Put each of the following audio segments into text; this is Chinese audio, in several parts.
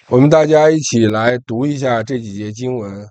我们大家一起来读一下这几节经文。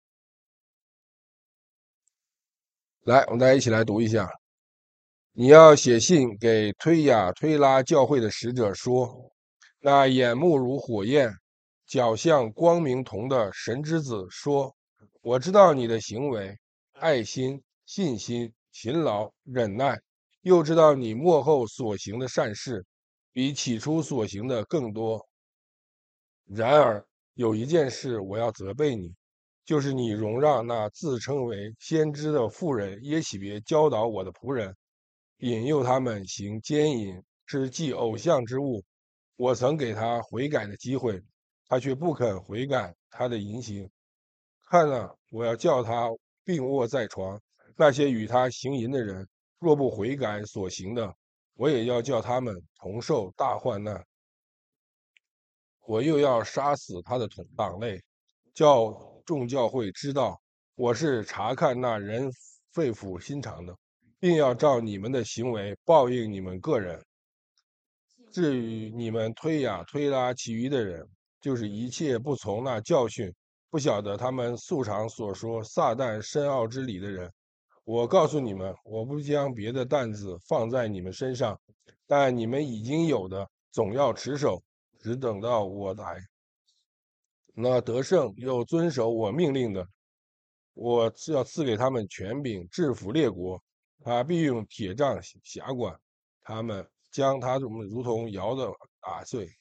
来，我们大家一起来读一下。你要写信给推雅推拉教会的使者说：那眼目如火焰、脚像光明铜的神之子说：我知道你的行为、爱心、信心、勤劳、忍耐，又知道你末后所行的善事，比起初所行的更多。然而有一件事我要责备你，就是你容让那自称为先知的妇人耶洗别教导我的仆人，引诱他们行奸淫，吃祭偶像之物。我曾给他悔改的机会，他却不肯悔改他的淫行。看啊，我要叫他病卧在床。那些与他行淫的人，若不悔改所行的，我也要叫他们同受大患难。我又要杀死他的党类，叫众教会知道我是查看那人肺腑心肠的，并要照你们的行为报应你们个人。至于你们推雅推拉其余的人，就是一切不从那教训，不晓得他们素常所说撒旦深奥之理的人，我告诉你们，我不将别的担子放在你们身上，但你们已经有的，总要持守，只等到我来。那得胜又遵守我命令的，我要赐给他们权柄，制服列国。他必用铁杖辖管他们，将他们如同摇的打碎，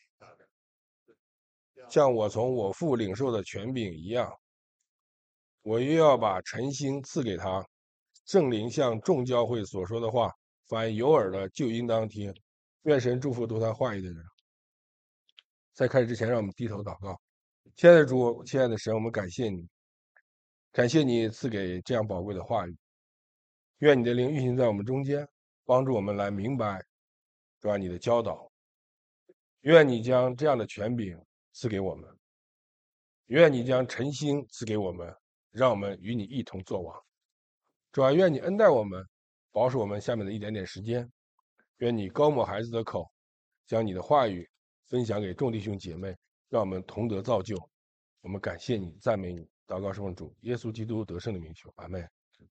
像我从我父领受的权柄一样。我又要把晨星赐给他，圣灵向众教会所说的话，凡有耳的就应当听。愿神祝福读他话语的人。在开始之前，让我们低头祷告。亲爱的主，亲爱的神，我们感谢你，感谢你赐给这样宝贵的话语。愿你的灵运行在我们中间，帮助我们来明白主你的教导。愿你将这样的权柄赐给我们，愿你将晨星赐给我们，让我们与你一同作王。主啊，愿你恩待我们，保守我们下面的一点点时间。愿你高抹孩子的口，将你的话语分享给众弟兄姐妹，让我们同得造就。我们感谢你，赞美你，祷告奉主耶稣基督得胜的名求，阿门。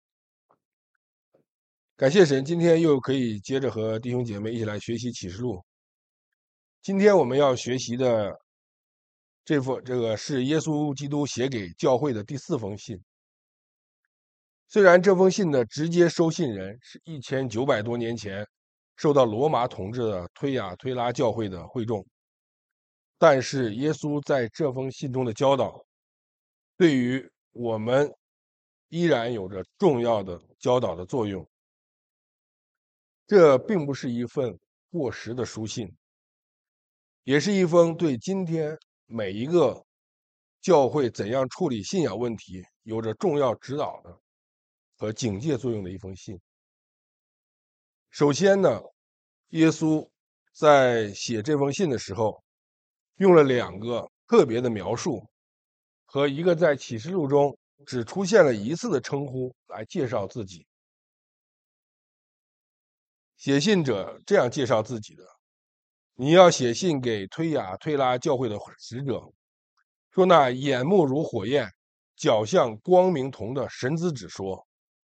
感谢神，今天又可以接着和弟兄姐妹一起来学习启示录。今天我们要学习的这个是耶稣基督写给教会的第4封信。虽然这封信的直接收信人是1900多年前受到罗马统治的推雅推拉教会的会众，但是耶稣在这封信中的教导，对于我们依然有着重要的教导的作用。这并不是一份过时的书信，也是一封对今天每一个教会怎样处理信仰问题有着重要指导的和警戒作用的一封信。首先呢，耶稣在写这封信的时候，用了2个特别的描述和一个在启示录中只出现了1次的称呼来介绍自己。写信者这样介绍自己的：你要写信给推雅推拉教会的使者，说那眼目如火焰、脚像光明铜的神子子说。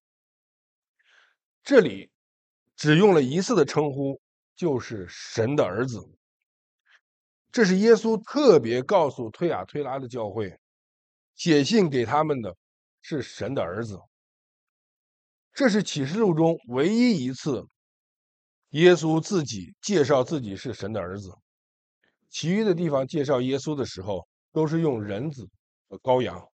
这里只用了1次的称呼，就是神的儿子。这是耶稣特别告诉推雅推拉的教会，写信给他们的是神的儿子。这是启示录中唯一一次耶稣自己介绍自己是神的儿子，其余的地方介绍耶稣的时候都是用人子和羔羊。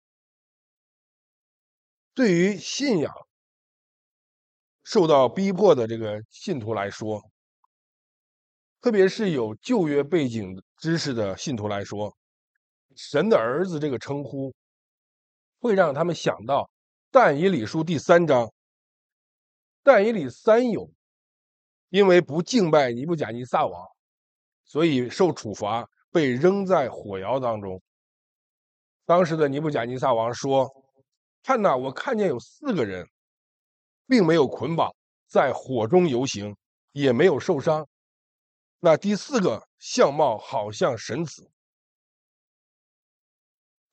对于信仰受到逼迫的这个信徒来说，特别是有旧约背景知识的信徒来说，神的儿子这个称呼会让他们想到但以理书第3章。但以理3有因为不敬拜尼布甲尼撒王，所以受处罚，被扔在火窑当中。当时的尼布甲尼撒王说：看哪，我看见有4个人并没有捆绑，在火中游行，也没有受伤。那第4个相貌好像神子。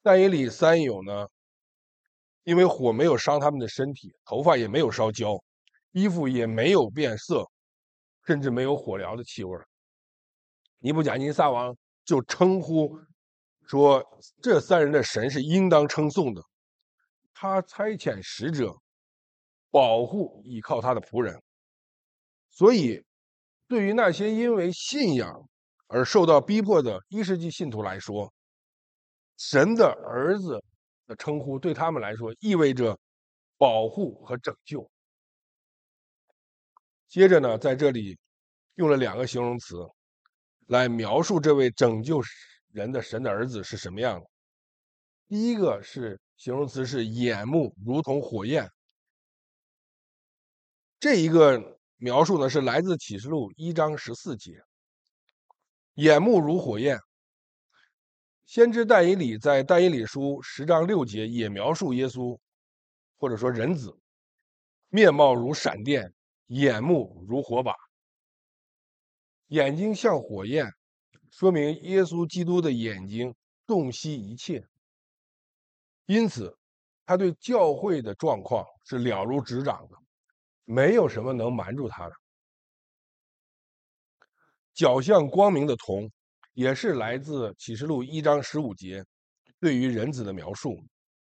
但以理三友呢，因为火没有伤他们的身体，头发也没有烧焦，衣服也没有变色，甚至没有火燎的气味。尼布甲尼撒王就称呼说，这三人的神是应当称颂的。他差遣使者保护倚靠他的仆人。所以，对于那些因为信仰而受到逼迫的1世纪信徒来说，神的儿子的称呼对他们来说意味着保护和拯救。接着呢，在这里用了2个形容词来描述这位拯救人的神的儿子是什么样的。第一个是形容词是眼目如同火焰，这一个描述呢是来自启示录1章14节，眼目如火焰。先知但以理在但以理书10章6节也描述耶稣，或者说人子，面貌如闪电，眼目如火把，眼睛像火焰，说明耶稣基督的眼睛洞悉一切，因此他对教会的状况是了如指掌的，没有什么能瞒住他的。脚像光明的铜，也是来自启示录1章15节对于人子的描述，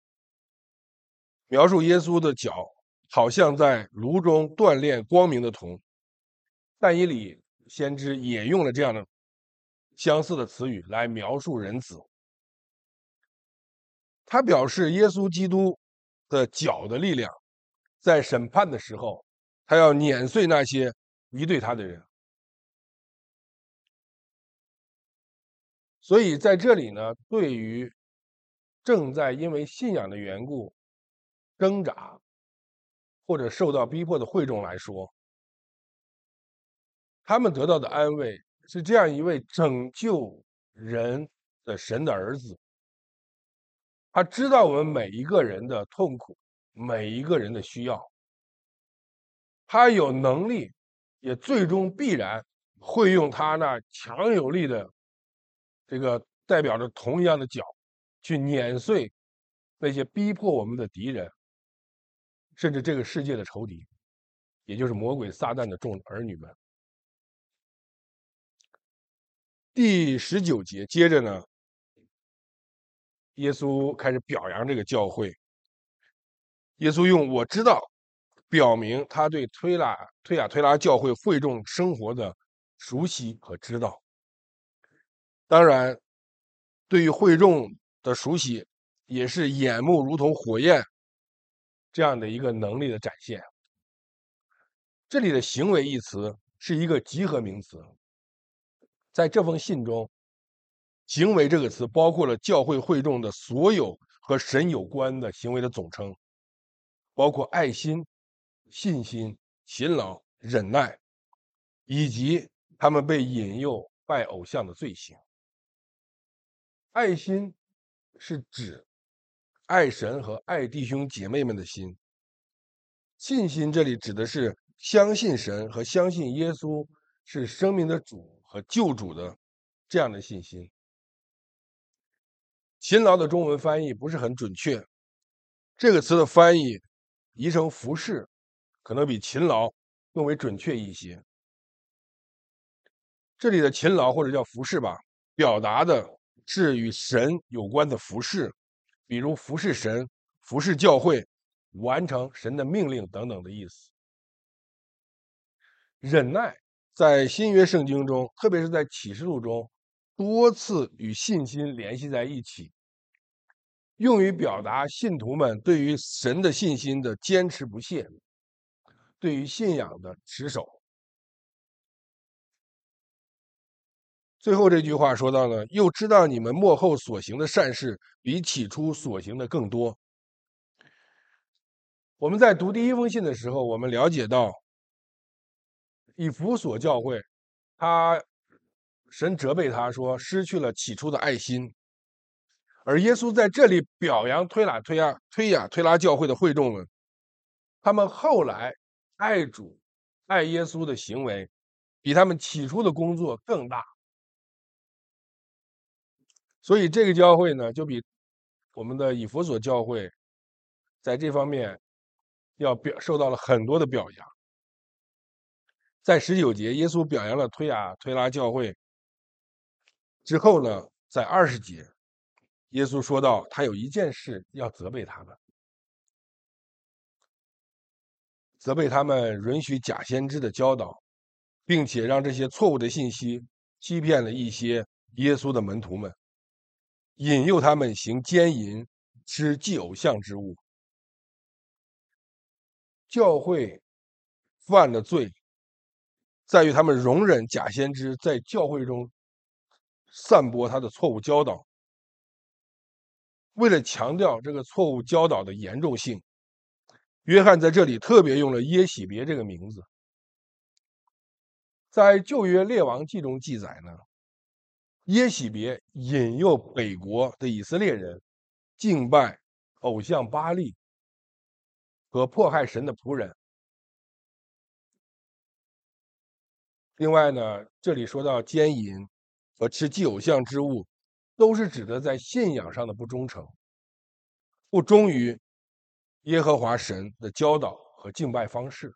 描述耶稣的脚好像在炉中锻炼光明的铜。但以理先知也用了这样的相似的词语来描述人子。他表示耶稣基督的脚的力量，在审判的时候，他要碾碎那些敌对他的人。所以在这里呢，对于正在因为信仰的缘故挣扎或者受到逼迫的会众来说，他们得到的安慰是这样一位拯救人的神的儿子，他知道我们每一个人的痛苦，每一个人的需要，他有能力，也最终必然会用他那强有力的这个代表着铜一样的脚，去碾碎那些逼迫我们的敌人，甚至这个世界的仇敌，也就是魔鬼撒旦的众儿女们。第19节，接着呢，耶稣开始表扬这个教会。耶稣用“我知道”表明他对推雅推拉教会会众生活的熟悉和知道。当然，对于会众的熟悉，也是眼目如同火焰这样的一个能力的展现。这里的行为一词是一个集合名词，在这封信中，行为这个词包括了教会会众的所有和神有关的行为的总称，包括爱心、信心、勤劳、忍耐，以及他们被引诱拜偶像的罪行。爱心是指爱神和爱弟兄姐妹们的心，信心这里指的是相信神和相信耶稣是生命的主和救主的这样的信心。勤劳的中文翻译不是很准确，这个词的翻译译成服侍，可能比勤劳更为准确一些。这里的勤劳或者叫服侍吧，表达的是与神有关的服侍，比如服侍神、服侍教会、完成神的命令等等的意思。忍耐在新约圣经中，特别是在启示录中，多次与信心联系在一起，用于表达信徒们对于神的信心的坚持不懈，对于信仰的持守。最后这句话说到呢，又知道你们末后所行的善事比起初所行的更多。我们在读第一封信的时候，我们了解到以弗所教会，神责备他说失去了起初的爱心，而耶稣在这里表扬推雅推拉教会的会众们，他们后来爱主、爱耶稣的行为，比他们起初的工作更大。所以这个教会呢，就比我们的以弗所教会在这方面受到了很多的表扬。在19节，耶稣表扬了推雅推拉教会之后呢，在20节，耶稣说到他有一件事要责备他们，责备他们允许假先知的教导，并且让这些错误的信息欺骗了一些耶稣的门徒们，引诱他们行奸淫，吃祭偶像之物。教会犯的罪在于他们容忍假先知在教会中散播他的错误教导。为了强调这个错误教导的严重性，约翰在这里特别用了耶洗别这个名字。在旧约列王记中记载呢，耶洗别引诱北国的以色列人敬拜偶像巴力和迫害神的仆人。另外呢，这里说到奸淫和吃祭偶像之物，都是指的在信仰上的不忠诚，不忠于耶和华神的教导和敬拜方式。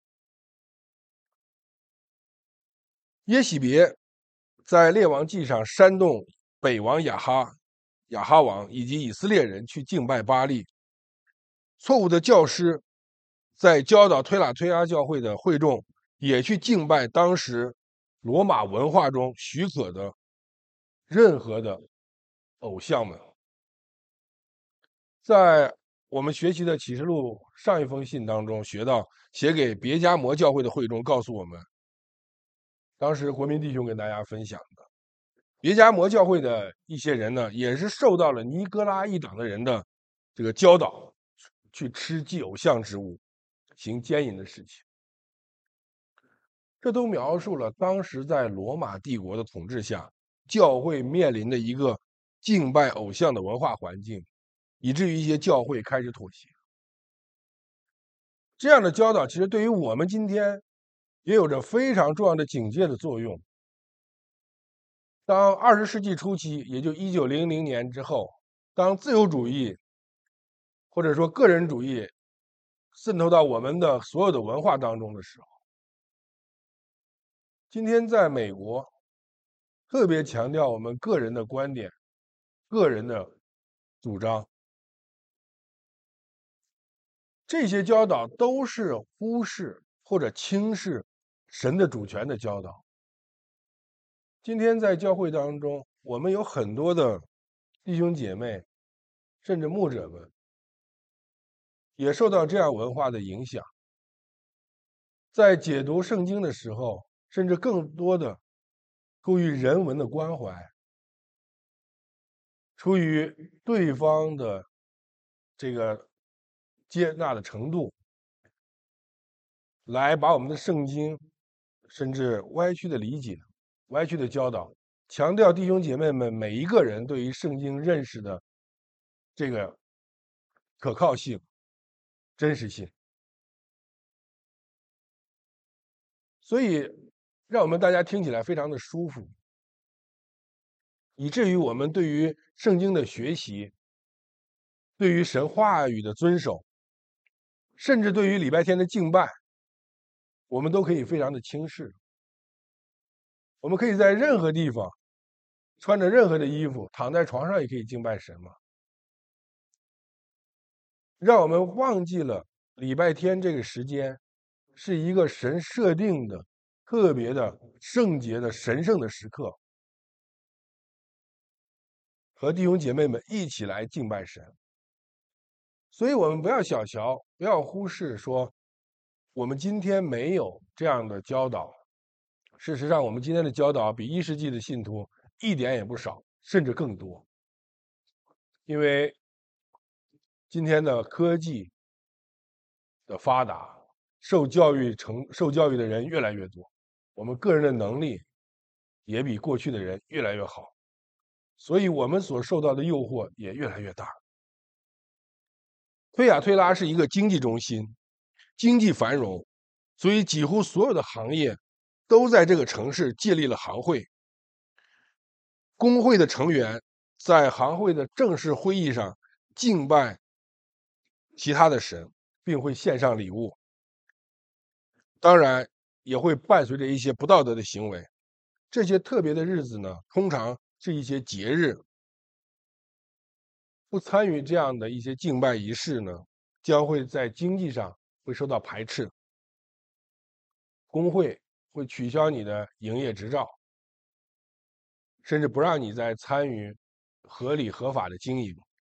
耶洗别在列王记上煽动北王亚哈王以及以色列人去敬拜巴力。错误的教师在教导推拉教会的会众也去敬拜当时罗马文化中许可的任何的偶像们。在我们学习的启示录上一封信当中学到，写给别迦摩教会的会众告诉我们，当时国民弟兄跟大家分享的，别迦摩教会的一些人呢，也是受到了尼哥拉一党的人的这个教导，去吃祭偶像之物，行奸淫的事情。这都描述了当时在罗马帝国的统治下，教会面临的一个敬拜偶像的文化环境，以至于一些教会开始妥协。这样的教导其实对于我们今天也有着非常重要的警戒的作用。当20世纪初期，也就1900年之后，当自由主义或者说个人主义渗透到我们的所有的文化当中的时候，今天在美国特别强调我们个人的观点、个人的主张，这些教导都是忽视或者轻视神的主权的教导。今天在教会当中，我们有很多的弟兄姐妹，甚至牧者们，也受到这样文化的影响，在解读圣经的时候，甚至更多的出于人文的关怀，出于对方的这个接纳的程度，来把我们的圣经甚至歪曲的理解、歪曲的教导，强调弟兄姐妹们每一个人对于圣经认识的这个可靠性、真实性。所以让我们大家听起来非常的舒服，以至于我们对于圣经的学习，对于神话语的遵守，甚至对于礼拜天的敬拜，我们都可以非常的轻视。我们可以在任何地方穿着任何的衣服，躺在床上也可以敬拜神嘛。让我们忘记了礼拜天这个时间是一个神设定的特别的圣洁的神圣的时刻，和弟兄姐妹们一起来敬拜神。所以我们不要小瞧，不要忽视说我们今天没有这样的教导。事实上，我们今天的教导比1世纪的信徒一点也不少，甚至更多。因为今天的科技的发达，受教育的人越来越多，我们个人的能力也比过去的人越来越好，所以我们所受到的诱惑也越来越大。推雅推拉是一个经济中心，经济繁荣，所以几乎所有的行业都在这个城市建立了行会。工会的成员在行会的正式会议上敬拜其他的神，并会献上礼物。当然，也会伴随着一些不道德的行为。这些特别的日子呢，通常是一些节日，不参与这样的一些敬拜仪式呢，将会在经济上会受到排斥，工会会取消你的营业执照，甚至不让你再参与合理合法的经营。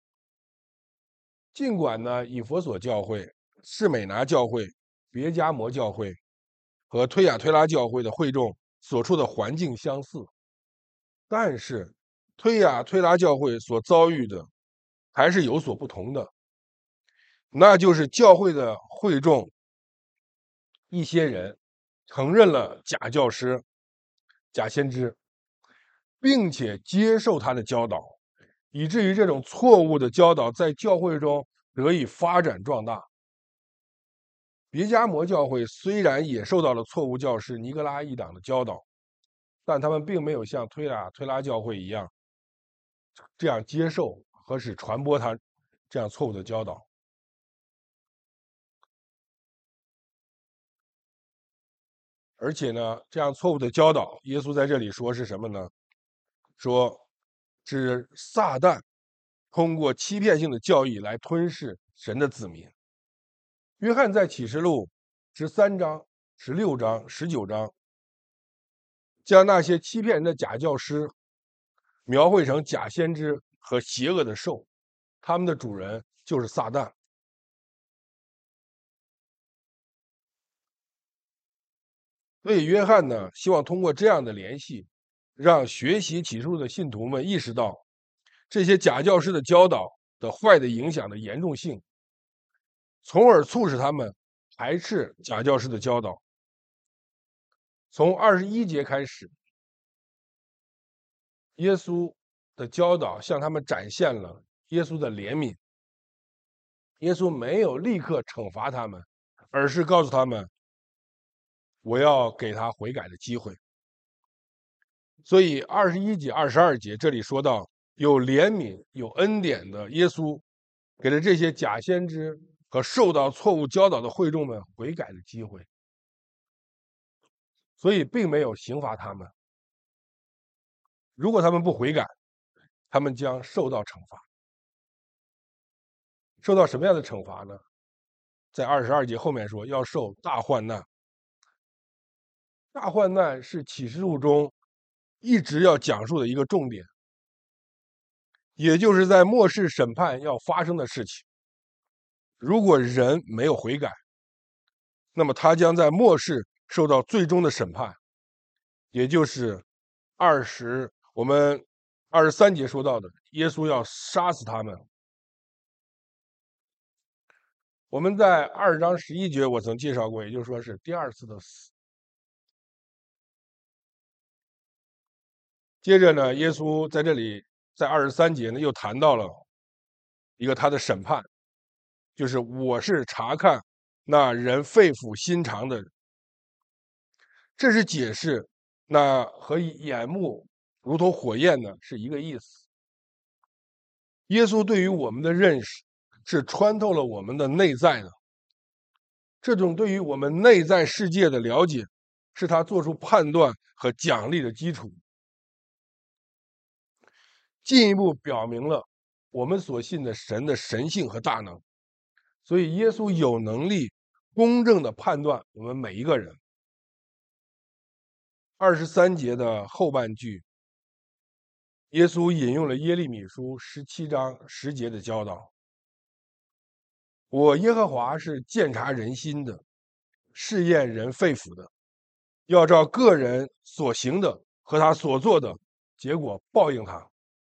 尽管呢，以弗所教会、士美拿教会、别迦摩教会和推雅推拉教会的会众所处的环境相似，但是推雅推拉教会所遭遇的还是有所不同的，那就是教会的会众一些人承认了假教师、假先知，并且接受他的教导，以至于这种错误的教导在教会中得以发展壮大。别迦摩教会虽然也受到了错误教师尼格拉一党的教导，但他们并没有像推雅推拉教会一样这样接受和使传播他这样错误的教导。而且呢，这样错误的教导，耶稣在这里说是什么呢？说指撒旦通过欺骗性的教义来吞噬神的子民。约翰在启示录13章、16章、19章，将那些欺骗人的假教师描绘成假先知和邪恶的兽，他们的主人就是撒旦。所以约翰呢，希望通过这样的联系，让学习启示录的信徒们意识到这些假教师的教导的坏的影响的严重性，从而促使他们排斥假教师的教导。从21节开始，耶稣的教导向他们展现了耶稣的怜悯。耶稣没有立刻惩罚他们，而是告诉他们，我要给他悔改的机会。所以21节、22节这里说到，有怜悯、有恩典的耶稣，给了这些假先知和受到错误教导的会众们悔改的机会，所以并没有刑罚他们。如果他们不悔改，他们将受到惩罚。受到什么样的惩罚呢？在22节后面说，要受大患难。大患难是启示录中一直要讲述的一个重点，也就是在末世审判要发生的事情。如果人没有悔改，那么他将在末世受到最终的审判，也就是我们23节说到的，耶稣要杀死他们。我们在2章11节我曾介绍过，也就是说是第二次的死。接着呢，耶稣在这里在23节呢又谈到了一个他的审判，就是我是查看那人肺腑心肠的人。这是解释那和眼目如同火焰呢是一个意思。耶稣对于我们的认识是穿透了我们的内在的，这种对于我们内在世界的了解，是他做出判断和奖励的基础，进一步表明了我们所信的神的神性和大能。所以耶稣有能力公正地判断我们每一个人。23节的后半句，耶稣引用了耶利米书17章10节的教导：我耶和华是鉴察人心的，试验人肺腑的，要照个人所行的和他所做的结果报应他。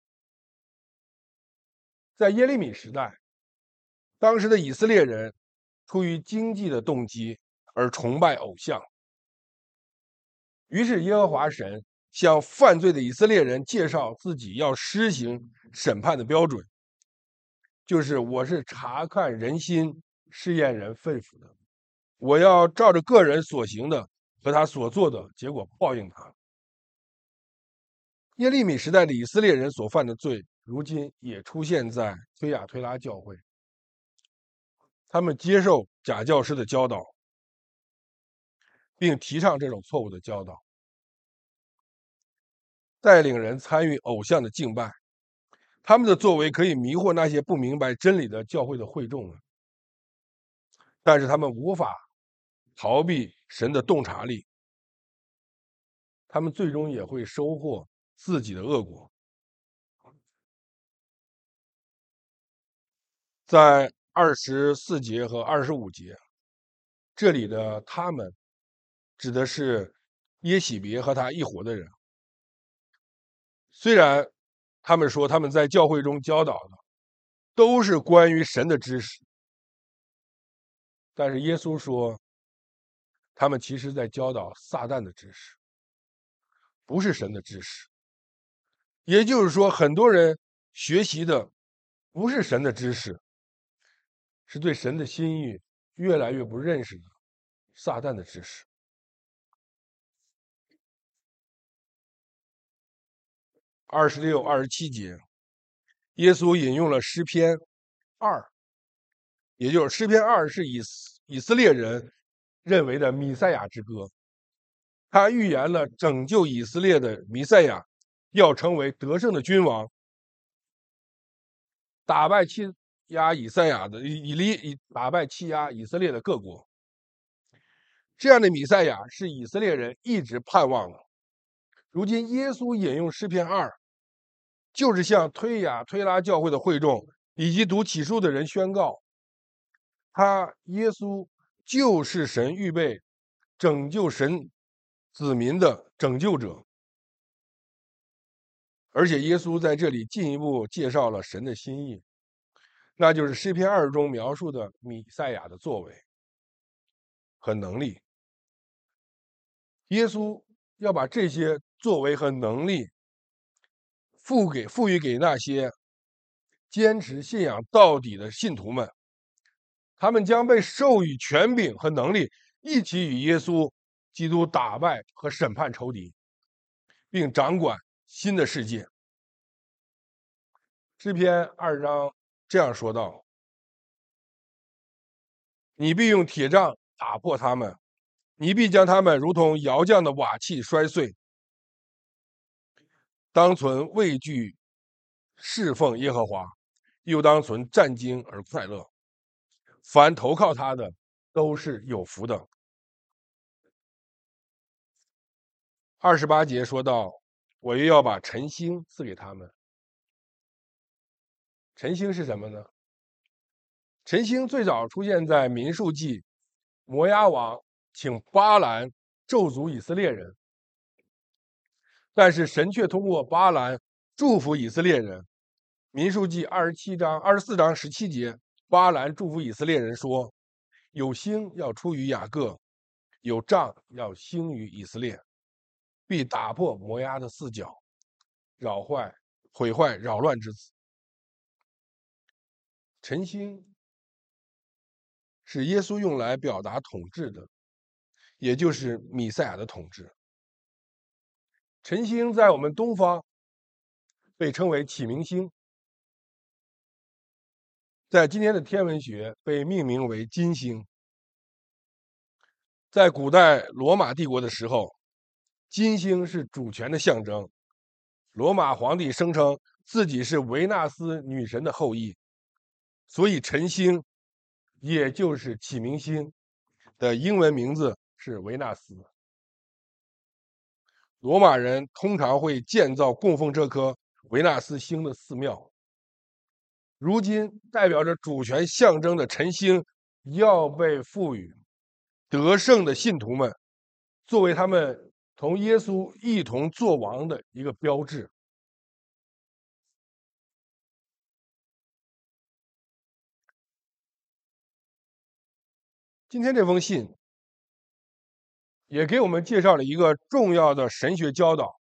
在耶利米时代，当时的以色列人出于经济的动机而崇拜偶像，于是耶和华神向犯罪的以色列人介绍自己要施行审判的标准，就是我是查看人心、试验人肺腑的，我要照着个人所行的和他所做的结果报应他。耶利米时代的以色列人所犯的罪如今也出现在推雅推拉教会，他们接受假教师的教导，并提倡这种错误的教导，带领人参与偶像的敬拜。他们的作为可以迷惑那些不明白真理的教会的会众，但是他们无法逃避神的洞察力，他们最终也会收获自己的恶果。在24节和25节，这里的他们指的是耶洗别和他一伙的人。虽然他们说他们在教会中教导的都是关于神的知识，但是耶稣说，他们其实在教导撒旦的知识，不是神的知识。也就是说，很多人学习的不是神的知识，是对神的心意越来越不认识的撒旦的知识。26、27节，耶稣引用了诗篇2，也就是诗篇2是以色列人认为的弥赛亚之歌。他预言了拯救以色列的弥赛亚要成为得胜的君王，打败欺压以赛亚的打败欺压以色列的各国。这样的弥赛亚是以色列人一直盼望的。如今耶稣引用诗篇2，就是向推雅推拉教会的会众以及读启书的人宣告，耶稣就是神预备拯救神子民的拯救者。而且耶稣在这里进一步介绍了神的心意，那就是诗篇2中描述的弥赛亚的作为和能力。耶稣要把这些作为和能力赋予给那些坚持信仰到底的信徒们，他们将被授予权柄和能力，一起与耶稣基督打败和审判仇敌，并掌管新的世界。诗篇2章这样说道：你必用铁杖打破他们，你必将他们如同窑匠的瓦器摔碎。当存畏惧侍奉耶和华，又当存战惊而快乐。凡投靠他的，都是有福的。28节说到，我又要把晨星赐给他们。晨星是什么呢？晨星最早出现在民数记，摩押王请巴兰咒诅以色列人，但是神却通过巴兰祝福以色列人。民数记24章17节，巴兰祝福以色列人说：有星要出于雅各，有杖要兴于以色列，必打破摩押的四角，毁坏扰乱之子。晨星是耶稣用来表达统治的，也就是弥赛亚的统治。晨星在我们东方被称为启明星，在今天的天文学被命名为金星。在古代罗马帝国的时候，金星是主权的象征。罗马皇帝声称自己是维纳斯女神的后裔，所以晨星，也就是启明星的英文名字是维纳斯。罗马人通常会建造供奉这颗维纳斯星的寺庙。如今代表着主权象征的晨星要被赋予得胜的信徒们，作为他们同耶稣一同作王的一个标志。今天这封信也给我们介绍了一个重要的神学教导。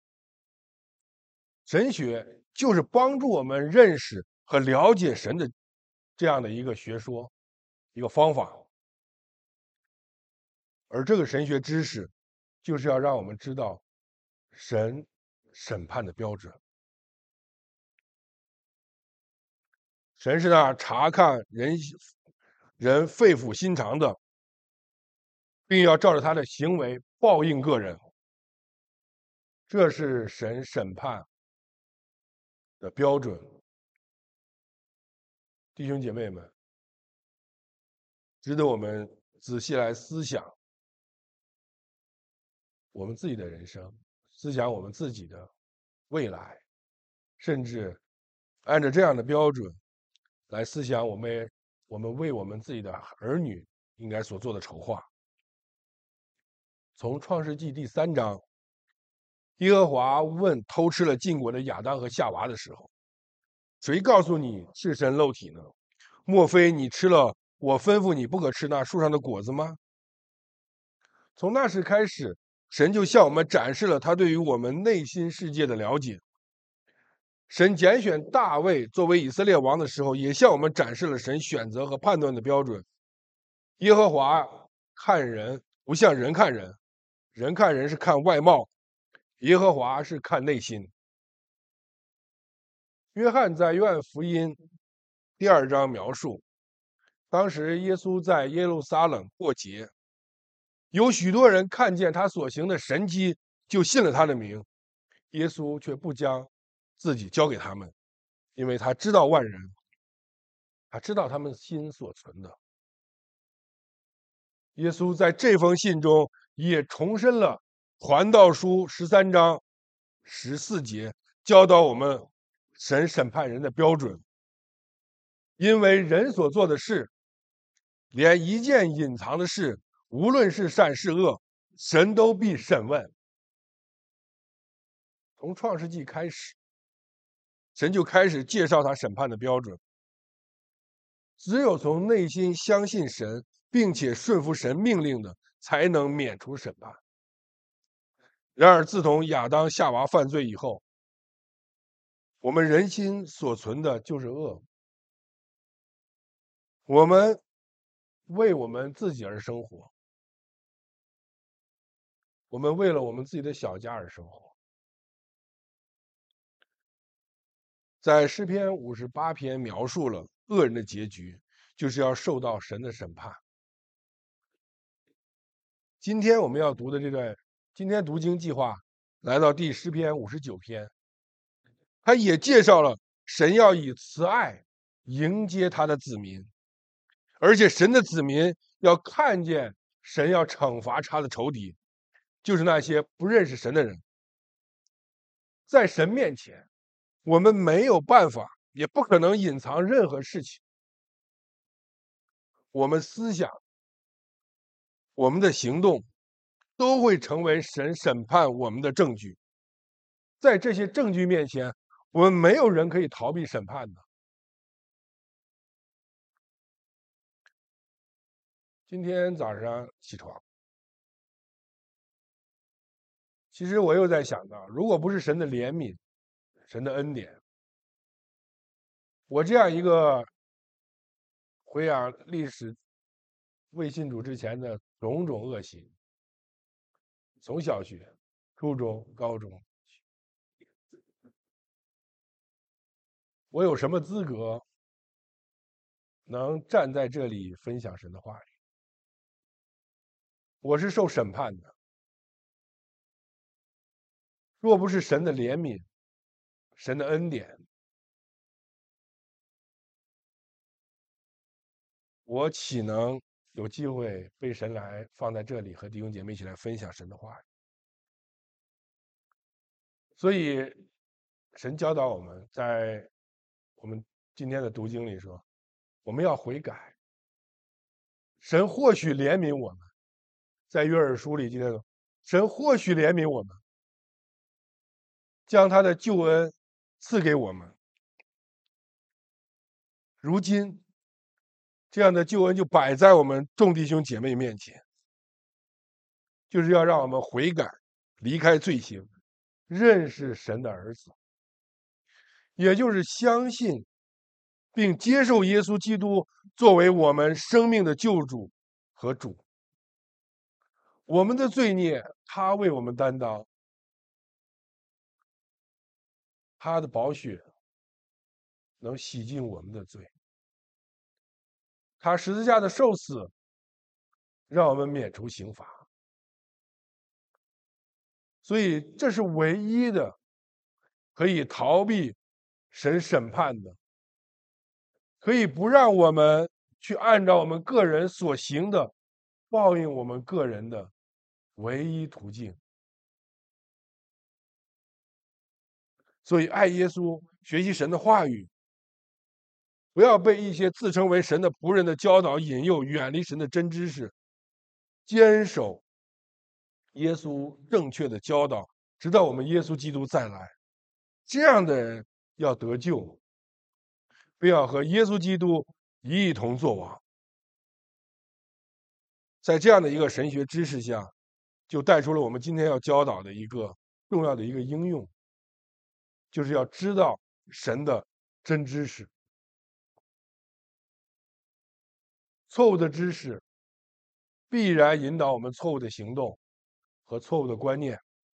神学就是帮助我们认识和了解神的这样的一个学说，一个方法。而这个神学知识，就是要让我们知道神审判的标准。 神是那查看人肺腑心肠的，并要照着他的行为报应个人。这是神审判的标准。弟兄姐妹们，值得我们仔细来思想我们自己的人生，思想我们自己的未来，甚至按照这样的标准来思想我们为我们自己的儿女应该所做的筹划。从创世纪第3章，耶和华问偷吃了禁果的亚当和夏娃的时候，谁告诉你赤身露体呢？莫非你吃了我吩咐你不可吃那树上的果子吗？从那时开始，神就向我们展示了他对于我们内心世界的了解。神拣选大卫作为以色列王的时候，也向我们展示了神选择和判断的标准。耶和华看人不像人看人，人看人是看外貌，耶和华是看内心。约翰在约翰福音第2章描述，当时耶稣在耶路撒冷过节，有许多人看见他所行的神迹，就信了他的名。耶稣却不将自己交给他们，因为他知道万人，他知道他们心所存的。耶稣在这封信中也重申了传道书13章14节教导我们神审判人的标准。因为人所做的事，连一件隐藏的事，无论是善是恶，神都必审问。从创世纪开始，神就开始介绍他审判的标准。只有从内心相信神，并且顺服神命令的，才能免除审判。然而，自从亚当夏娃犯罪以后，我们人心所存的就是恶。我们为我们自己而生活，我们为了我们自己的小家而生活。在诗篇58篇描述了恶人的结局，就是要受到神的审判。今天我们要读的今天读经计划来到诗篇59篇，他也介绍了神要以慈爱迎接他的子民，而且神的子民要看见神要惩罚他的仇敌，就是那些不认识神的人。在神面前，我们没有办法，也不可能隐藏任何事情。我们思想，我们的行动，都会成为神审判我们的证据。在这些证据面前，我们没有人可以逃避审判的。今天早上起床，其实我又在想到，如果不是神的怜悯、神的恩典，我这样一个回养历史未信主之前的种种恶行，从小学、初中、高中，我有什么资格能站在这里分享神的话语？我是受审判的。若不是神的怜悯、神的恩典，我岂能有机会被神来放在这里和弟兄姐妹一起来分享神的话语？所以，神教导我们，在我们今天的读经里说，我们要悔改。神或许怜悯我们，在约珥书里记得，神或许怜悯我们，将他的救恩赐给我们。如今，这样的救恩就摆在我们众弟兄姐妹面前，就是要让我们悔改，离开罪行，认识神的儿子，也就是相信并接受耶稣基督作为我们生命的救主和主。我们的罪孽，他为我们担当，他的宝血能洗净我们的罪。他十字架的受死，让我们免除刑罚。所以这是唯一的可以逃避神审判的，可以不让我们去按照我们个人所行的报应我们个人的唯一途径。所以爱耶稣，学习神的话语，不要被一些自称为神的仆人的教导引诱，远离神的真知识，坚守耶稣正确的教导，直到我们耶稣基督再来。这样的人要得救，不要和耶稣基督一同作王。在这样的一个神学知识下，就带出了我们今天要教导的一个重要的一个应用，就是要知道神的真知识。错误的知识必然引导我们错误的行动和错误的观念。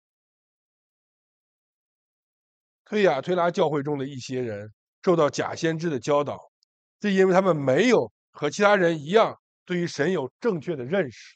推雅推拉教会中的一些人受到假先知的教导，是因为他们没有和其他人一样对于神有正确的认识。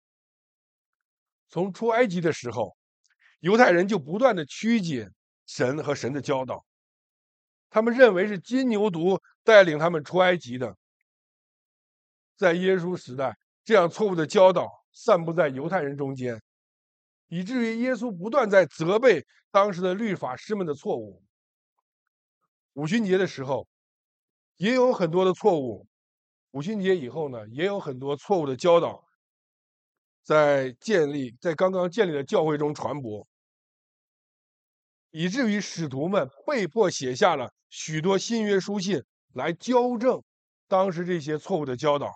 从出埃及的时候，犹太人就不断的曲解神和神的教导，他们认为是金牛犊带领他们出埃及的。在耶稣时代，这样错误的教导散布在犹太人中间，以至于耶稣不断在责备当时的律法师们的错误。五旬节的时候，也有很多的错误。五旬节以后呢，也有很多错误的教导，在刚刚建立的教会中传播，以至于使徒们被迫写下了许多新约书信来纠正当时这些错误的教导。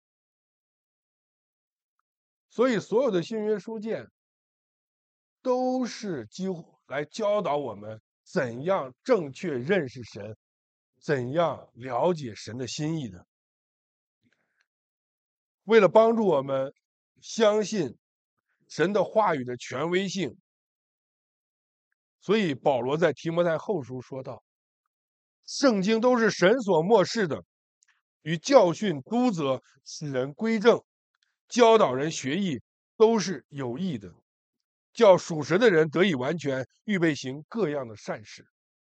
所以，所有的新约书信都是几乎来教导我们怎样正确认识神，怎样了解神的心意的。为了帮助我们相信神的话语的权威性，所以保罗在提摩太后书说道：圣经都是神所默示的，与教训、督责、使人归正、教导人学艺，都是有益的，叫属神的人得以完全，预备行各样的善事。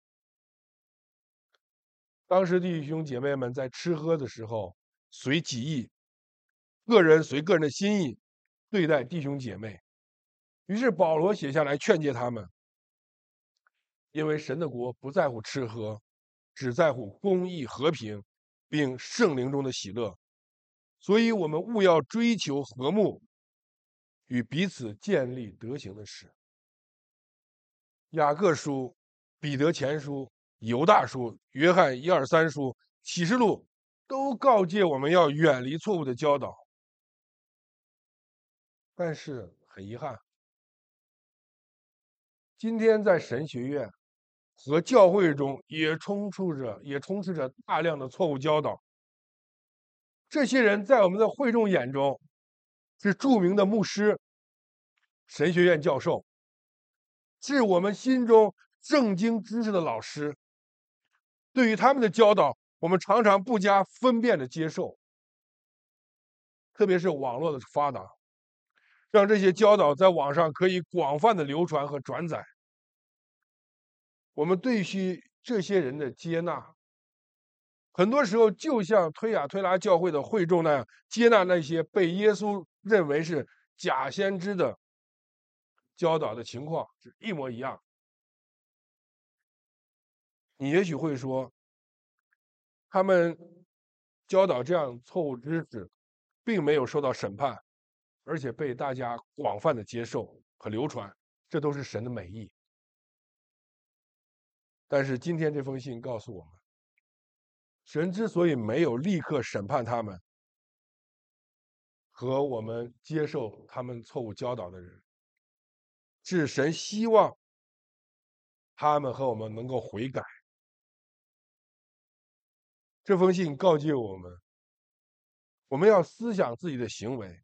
当时弟兄姐妹们在吃喝的时候，随己意，个人随个人的心意对待弟兄姐妹。于是保罗写下来劝诫他们，因为神的国不在乎吃喝，只在乎公义、和平，并圣灵中的喜乐。所以我们务要追求和睦，与彼此建立德行的事。雅各书、彼得前书、犹大书、约翰一二三书、启示录都告诫我们要远离错误的教导。但是很遗憾，今天在神学院和教会中也充斥着大量的错误教导。这些人在我们的会众眼中是著名的牧师、神学院教授，是我们心中正经知识的老师。对于他们的教导，我们常常不加分辨的接受，特别是网络的发达，让这些教导在网上可以广泛的流传和转载。我们对于这些人的接纳，很多时候就像推雅推拉教会的会众那样，接纳那些被耶稣认为是假先知的教导的情况是一模一样。你也许会说，他们教导这样错误知识，并没有受到审判，而且被大家广泛的接受和流传，这都是神的美意。但是今天这封信告诉我们，神之所以没有立刻审判他们和我们接受他们错误教导的人，是神希望他们和我们能够悔改。这封信告诫我们，我们要思想自己的行为，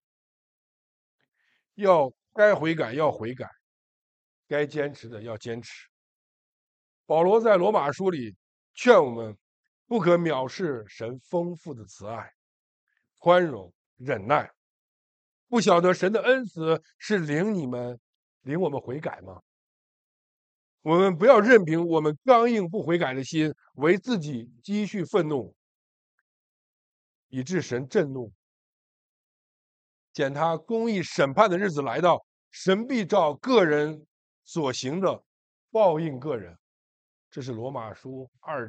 要该悔改要悔改，该坚持的要坚持。保罗在罗马书里劝我们不可藐视神丰富的慈爱、宽容、忍耐。不晓得神的恩慈是领我们悔改吗？我们不要任凭我们刚硬不悔改的心为自己积蓄愤怒，以致神震怒。见他公义审判的日子来到，神必照个人所行的报应个人。这是罗马书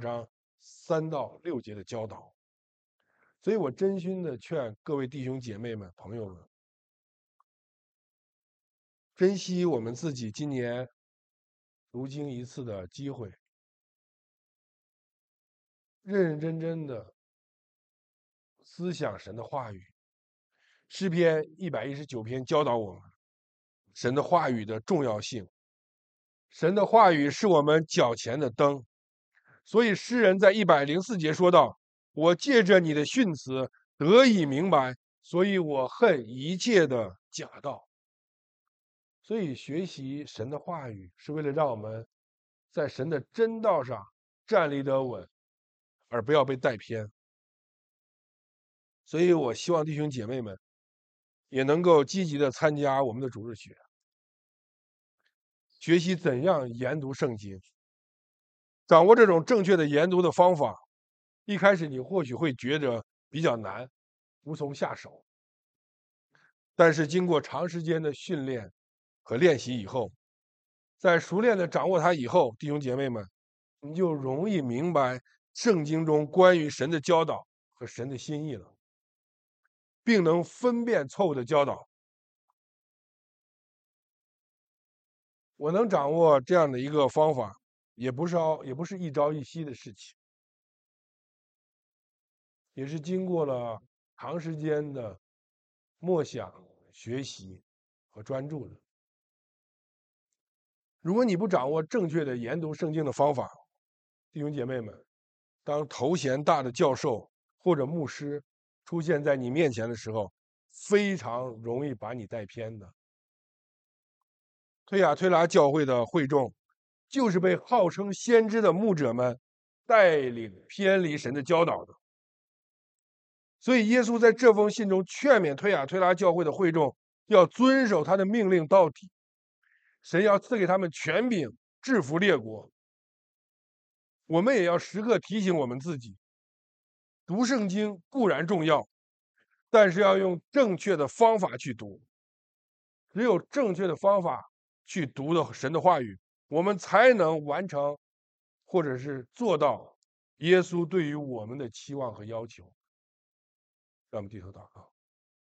2章3到6节的教导。所以我真心的劝各位弟兄姐妹们、朋友们，珍惜我们自己今年读经一次的机会，认认真真的思想神的话语。诗篇119篇教导我们神的话语的重要性。神的话语是我们脚前的灯，所以诗人在104节说道：“我借着你的训词得以明白，所以我恨一切的假道。”所以学习神的话语是为了让我们在神的真道上站立得稳，而不要被带偏。所以我希望弟兄姐妹们也能够积极的参加我们的主日学，学习怎样研读圣经，掌握这种正确的研读的方法。一开始你或许会觉得比较难，无从下手，但是经过长时间的训练和练习以后，在熟练的掌握它以后，弟兄姐妹们，你就容易明白圣经中关于神的教导和神的心意了，并能分辨错误的教导。我能掌握这样的一个方法，也不是一朝一夕的事情，也是经过了长时间的默想、学习和专注的。如果你不掌握正确的研读圣经的方法，弟兄姐妹们，当头衔大的教授或者牧师出现在你面前的时候，非常容易把你带偏的。推雅推拉教会的会众，就是被号称先知的牧者们带领偏离神的教导的。所以耶稣在这封信中劝勉推雅推拉教会的会众要遵守他的命令到底，神要赐给他们权柄，制服列国。我们也要时刻提醒我们自己，读圣经固然重要，但是要用正确的方法去读。只有正确的方法去读的神的话语，我们才能完成或者是做到耶稣对于我们的期望和要求。让我们低头祷告。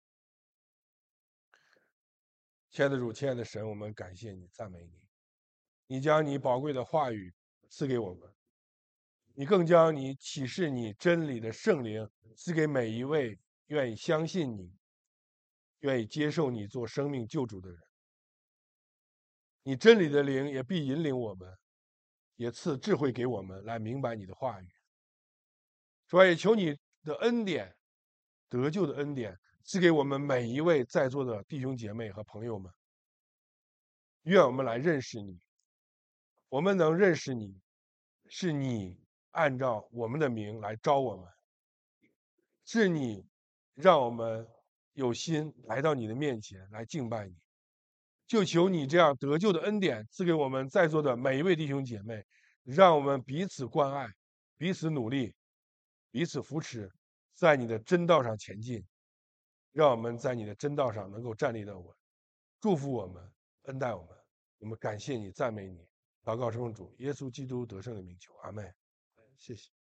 亲爱的主，亲爱的神，我们感谢你，赞美你。你将你宝贵的话语赐给我们，你更将你启示你真理的圣灵赐给每一位愿意相信你、愿意接受你做生命救主的人。你真理的灵也必引领我们，也赐智慧给我们来明白你的话语。主啊，也求你的恩典，得救的恩典赐给我们每一位在座的弟兄姐妹和朋友们。愿我们来认识你，我们能认识你，是你按照我们的名来招我们，是你让我们有心来到你的面前来敬拜你。就求你这样得救的恩典赐给我们在座的每一位弟兄姐妹，让我们彼此关爱，彼此努力，彼此扶持，在你的真道上前进。让我们在你的真道上能够站立得稳。祝福我们，恩待我们。我们感谢你，赞美你。祷告是奉主耶稣基督得胜的名求，阿门。谢谢。